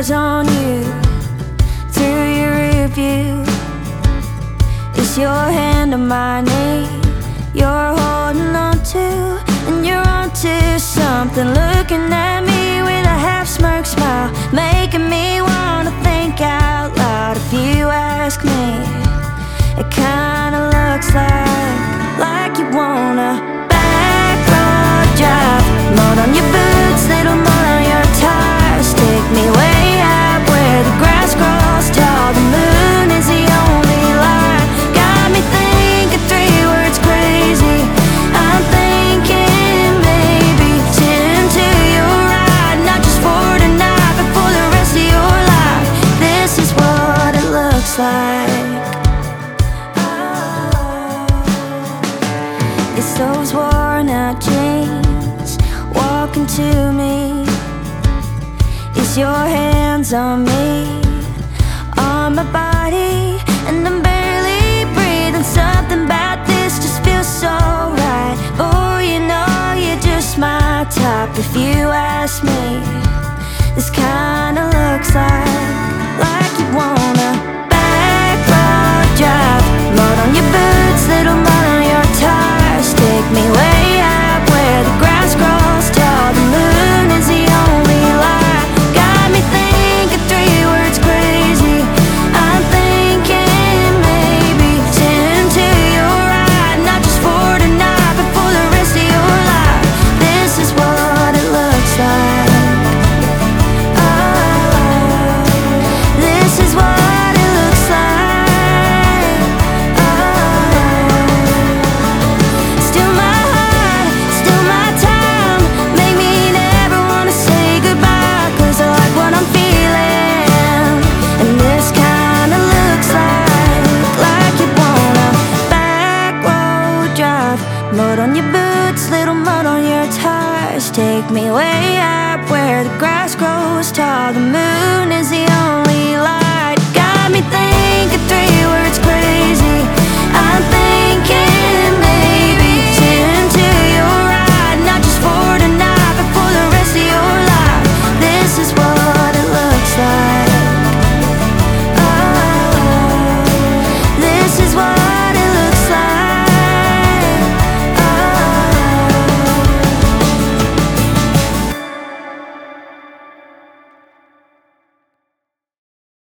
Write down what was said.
eyes on you through your rear view. Is your hand on my knee you're holding on to, and you're onto something, looking at me with a half smirk smile, making me wanna think out loud. If you ask me, it kinda looks like you wanna back road drive, mud on your boots, little mud on your tires. Take me way out where the grass grows tall, the moon is the only light. Got me thinking 3 words crazy. I'm thinking maybe sit into your ride, not just for tonight but for the rest of your life. This is what it looks like. It's those worn out jeans walking to me. It's your hands on me, on my body, and I'm barely breathing. Something about this just feels so right. Oh, you know you're just my type. If you ask me, this kinda looks like